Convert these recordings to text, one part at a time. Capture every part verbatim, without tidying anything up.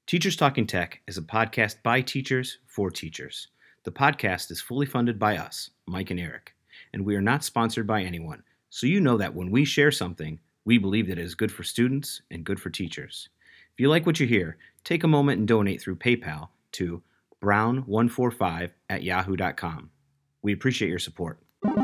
Teachers Talking Tech is a podcast by teachers for teachers. The podcast is fully funded by us, Mike and Eric, and we are not sponsored by anyone, so you know that when we share something, we believe that it is good for students and good for teachers. If you like what you hear, take a moment and donate through PayPal to brown one four five at yahoo dot com. We appreciate your support.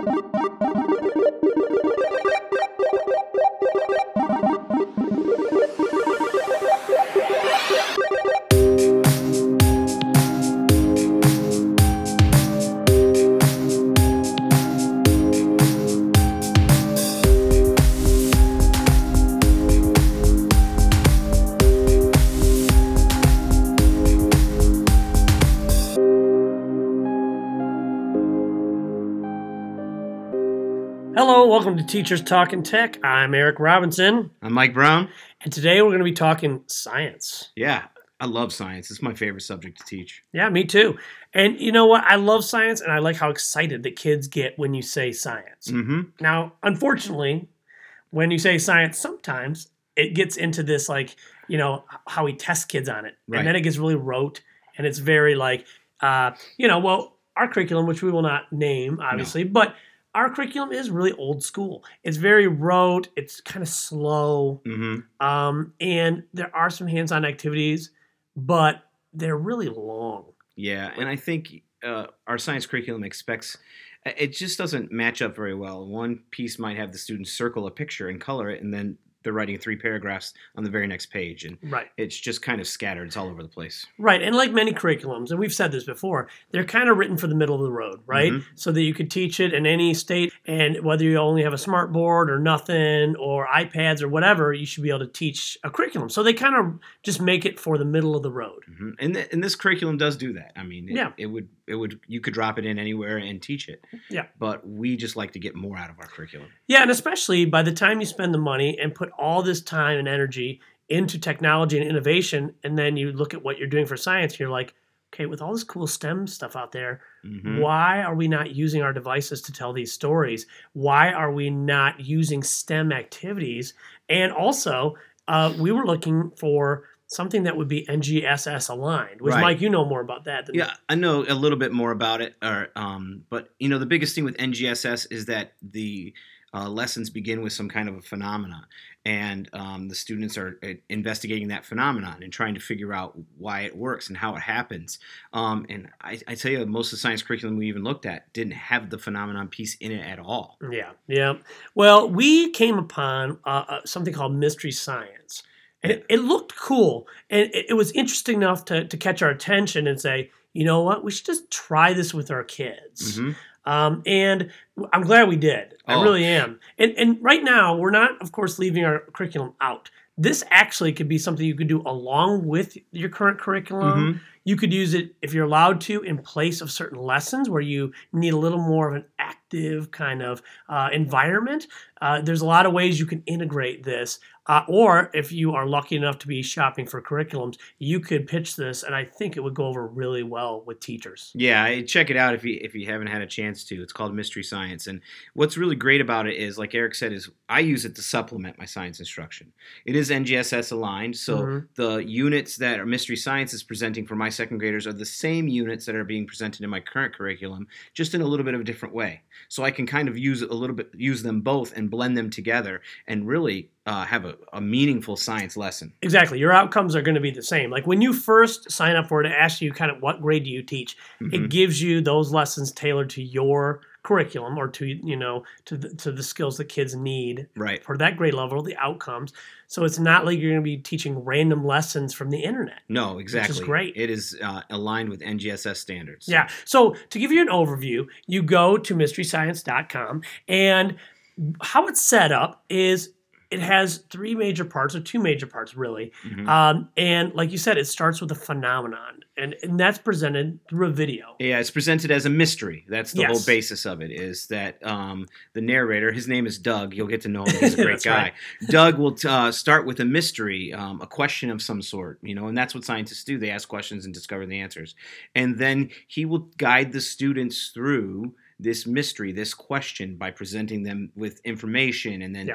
Hello, welcome to Teachers Talking Tech. I'm Eric Robinson. I'm Mike Brown. And today we're going to be talking science. Yeah, I love science. It's my favorite subject to teach. Yeah, me too. And you know what? I love science, and I like how excited the kids get when you say science. Mm-hmm. Now, unfortunately, when you say science, sometimes it gets into this, like, you know, how we test kids on it. Right. And then it gets really rote, and it's very like, uh, you know, well, our curriculum, which we will not name, obviously, no. but our curriculum is really old school. It's very rote. It's kind of slow. Mm-hmm. Um, and there are some hands-on activities, but they're really long. Yeah, and I think uh, our science curriculum expects, it just doesn't match up very well. One piece might have the students circle a picture and color it, and then they're writing three paragraphs on the very next page. And right. it's just kind of scattered. It's all over the place. Right. And like many curriculums, and we've said this before, they're kind of written for the middle of the road, right? Mm-hmm. So that you could teach it in any state, and whether you only have a smart board or nothing or iPads or whatever, you should be able to teach a curriculum. So they kind of just make it for the middle of the road. Mm-hmm. And, th- and this curriculum does do that. I mean, it, yeah. it would it would you could drop it in anywhere and teach it. Yeah. But we just like to get more out of our curriculum. Yeah, and especially by the time you spend the money and put all this time and energy into technology and innovation, and then you look at what you're doing for science, you're like, okay, with all this cool STEM stuff out there, mm-hmm. why are we not using our devices to tell these stories? Why are we not using STEM activities? And also, uh, we were looking for something that would be N G S S aligned, which, right. Mike, you know more about that than yeah, me. I know a little bit more about it. Or, um, but, you know, the biggest thing with N G S S is that the uh, lessons begin with some kind of a phenomenon. And um, the students are investigating that phenomenon and trying to figure out why it works and how it happens. Um, and I, I tell you, most of the science curriculum we even looked at didn't have the phenomenon piece in it at all. Yeah, yeah. Well, we came upon uh, uh, something called Mystery Science. And it, it looked cool. And it, it was interesting enough to, to catch our attention and say, you know what, we should just try this with our kids. Mm-hmm. Um, and I'm glad we did. Oh. I really am. And and right now, we're not, of course, leaving our curriculum out. This actually could be something you could do along with your current curriculum. Mm-hmm. You could use it, if you're allowed to, in place of certain lessons where you need a little more of an active kind of uh, environment. Uh, there's a lot of ways you can integrate this. Uh, or if you are lucky enough to be shopping for curriculums, you could pitch this, and I think it would go over really well with teachers. Yeah, check it out if you if you haven't had a chance to. It's called Mystery Science. And what's really great about it is, like Eric said, is I use it to supplement my science instruction. It is N G S S aligned, so mm-hmm. the units that are Mystery Science is presenting for my second graders are the same units that are being presented in my current curriculum, just in a little bit of a different way. So I can kind of use a little bit, use them both and blend them together and really uh, have a, a meaningful science lesson. Exactly. Your outcomes are going to be the same. Like when you first sign up for it, it asks you kind of what grade do you teach. Mm-hmm. It gives you those lessons tailored to your curriculum or to, you know, to the, to the skills that kids need right. for that grade level, the outcomes. So it's not like you're going to be teaching random lessons from the internet. No, exactly. Which is great. It is uh, aligned with N G S S standards. Yeah. So to give you an overview, you go to mystery science dot com, and how it's set up is it has three major parts, or two major parts, really. Mm-hmm. Um, and like you said, it starts with a phenomenon, and, and that's presented through a video. Yeah, it's presented as a mystery. That's the yes. whole basis of it, is that um, the narrator, his name is Doug. You'll get to know him. He's a great guy. Right. Doug will t- uh, start with a mystery, um, a question of some sort, you know, and that's what scientists do. They ask questions and discover the answers. And then he will guide the students through this mystery, this question, by presenting them with information and then yeah.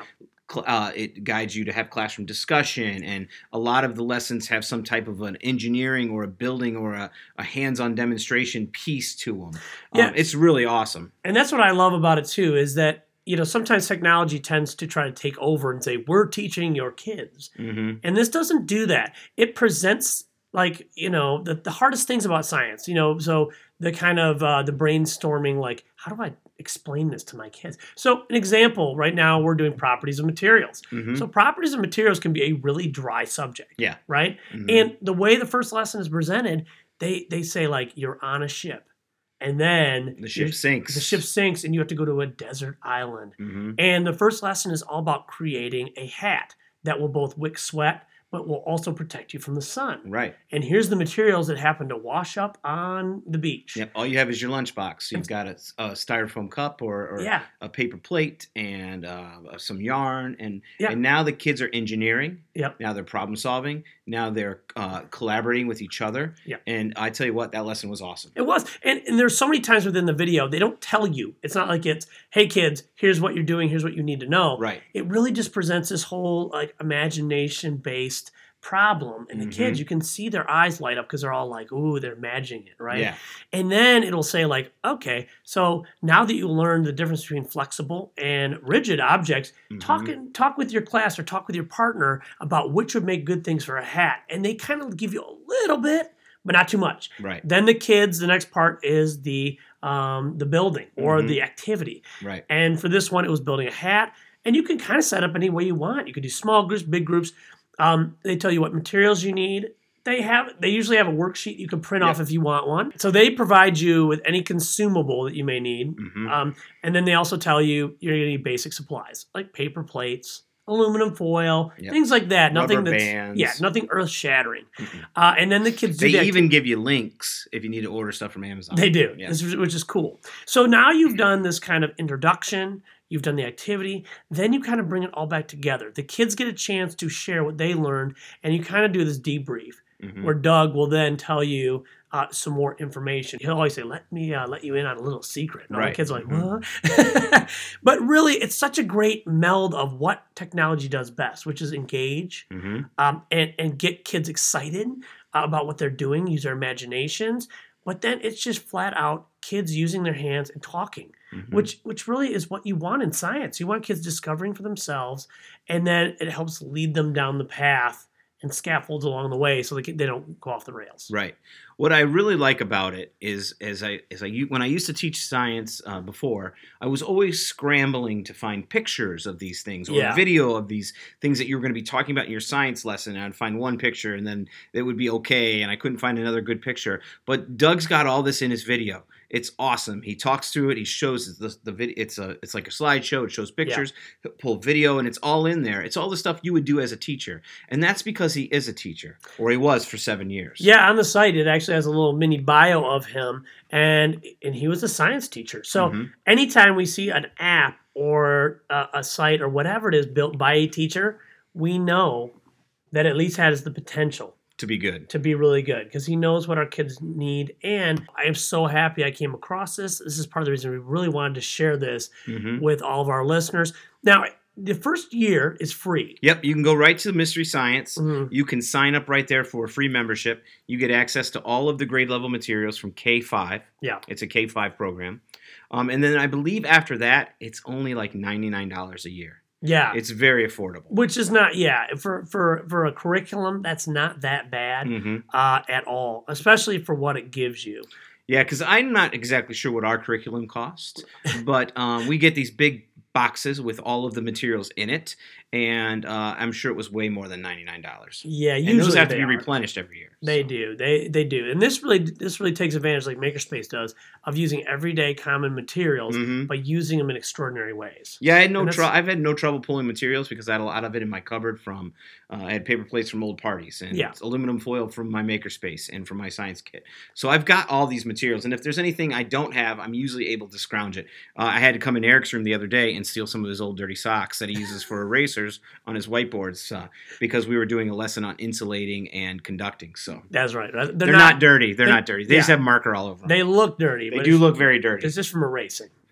cl- uh, it guides you to have classroom discussion, and a lot of the lessons have some type of an engineering or a building or a, a hands-on demonstration piece to them. Yeah. Um, it's really awesome. And that's what I love about it too, is that, you know, sometimes technology tends to try to take over and say, we're teaching your kids. Mm-hmm. And this doesn't do that. It presents, like, you know, the, the hardest things about science, you know, so the kind of uh, the brainstorming, like, how do I explain this to my kids? So an example, right now we're doing properties of materials. Mm-hmm. So properties of materials can be a really dry subject. Yeah. Right? Mm-hmm. And the way the first lesson is presented, they they say, like, you're on a ship. And then the ship sinks. The ship sinks, and you have to go to a desert island. Mm-hmm. And the first lesson is all about creating a hat that will both wick sweat, but will also protect you from the sun. Right. And here's the materials that happen to wash up on the beach. Yep. All you have is your lunchbox. You've got a, a styrofoam cup or, or yeah. a paper plate and uh, some yarn. And, yeah. and now the kids are engineering. Yep. Now they're problem solving. Now they're uh, collaborating with each other. Yep. And I tell you what, that lesson was awesome. It was. And, and there's so many times within the video, they don't tell you. It's not like it's, hey, kids, here's what you're doing. Here's what you need to know. Right. It really just presents this whole, like, imagination-based problem. And the mm-hmm. kids, you can see their eyes light up because they're all like, ooh, they're imagining it, right? Yeah. And then it'll say, like, okay, so now that you learned the difference between flexible and rigid objects, mm-hmm. talk, and, talk with your class or talk with your partner about which would make good things for a hat. And they kind of give you a little bit, but not too much. Right. Then the kids, the next part is the um, the building or mm-hmm. the activity. Right. And for this one, it was building a hat. And you can kind of set up any way you want. You could do small groups, big groups. Um, they tell you what materials you need. They have. They usually have a worksheet you can print yep. off if you want one. So they provide you with any consumable that you may need. Mm-hmm. Um, and then they also tell you you're going to need basic supplies like paper plates, aluminum foil, yep. things like that. Rubber Nothing that's bands. yeah, nothing earth shattering. Mm-hmm. Uh, and then the kids they do that even give you links if you need to order stuff from Amazon. They do, yeah. this is, which is cool. So now you've done this kind of introduction. You've done the activity. Then you kind of bring it all back together. The kids get a chance to share what they learned, and you kind of do this debrief mm-hmm. where Doug will then tell you uh, some more information. He'll always say, let me uh, let you in on a little secret. And all right. the kids are like, mm-hmm. what? But really, it's such a great meld of what technology does best, which is engage mm-hmm. um, and, and get kids excited about what they're doing, use their imaginations. But then it's just flat out kids using their hands and talking, mm-hmm. which which really is what you want in science. You want kids discovering for themselves, and then it helps lead them down the path and scaffolds along the way so they, can, they don't go off the rails. Right. What I really like about it is, as I, as I, when I used to teach science uh, before, I was always scrambling to find pictures of these things or Yeah. video of these things that you were going to be talking about in your science lesson. And I'd find one picture and then it would be okay, and I couldn't find another good picture. But Doug's got all this in his video. It's awesome. He talks through it. He shows the the video. It's a it's like a slideshow. It shows pictures, yeah. pull video, and it's all in there. It's all the stuff you would do as a teacher, and that's because he is a teacher, or he was for seven years. Yeah, on the site it actually has a little mini bio of him, and and he was a science teacher. So mm-hmm. anytime we see an app or a, a site or whatever it is built by a teacher, we know that at least has the potential to be good, to be really good, because he knows what our kids need. And I am so happy I came across this. This is part of the reason we really wanted to share this mm-hmm. with all of our listeners. Now, the first year is free. Yep, you can go right to Mystery Science. Mm-hmm. You can sign up right there for a free membership. You get access to all of the grade level materials from K five. Yeah. It's a K five program. Um, and then I believe after that, it's only like ninety-nine dollars a year. Yeah. It's very affordable. Which is not, yeah, for for, for a curriculum, that's not that bad mm-hmm. uh, at all, especially for what it gives you. Yeah, because I'm not exactly sure what our curriculum costs, but um, we get these big boxes with all of the materials in it, and uh, I'm sure it was way more than ninety-nine dollars. Yeah, usually and those have to be are. replenished every year. They so. do, they they do, and this really this really takes advantage, like Makerspace does, of using everyday common materials, mm-hmm. but using them in extraordinary ways. Yeah, I had no trouble. I've had no trouble pulling materials because I had a lot of it in my cupboard. From uh, I had paper plates from old parties and yeah. aluminum foil from my Makerspace and from my science kit. So I've got all these materials, and if there's anything I don't have, I'm usually able to scrounge it. Uh, I had to come in Eric's room the other day and steal some of his old dirty socks that he uses for erasers on his whiteboards uh, because we were doing a lesson on insulating and conducting. So that's right. They're, they're not, not dirty. They're, they're not dirty. They yeah. just have marker all over them. They look dirty. They but do look very dirty. It's just from erasing.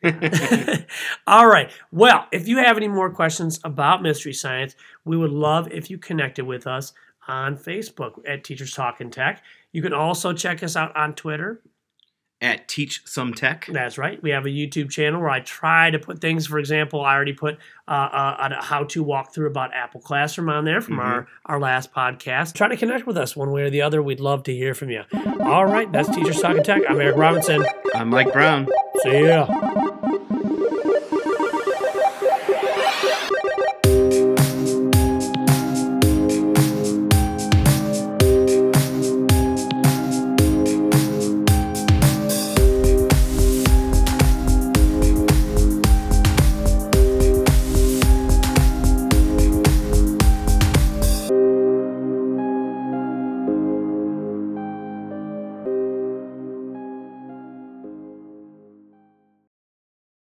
All right. Well, if you have any more questions about Mystery Science, we would love if you connected with us on Facebook at Teachers Talking Tech. You can also check us out on Twitter at Teach Some Tech. That's right. We have a YouTube channel where I try to put things, for example, I already put uh, uh, a how-to walkthrough about Apple Classroom on there from mm-hmm. our, our last podcast. Try to connect with us one way or the other. We'd love to hear from you. All right. That's Teachers Talking Tech. I'm Eric Robinson. I'm Mike Brown. See ya.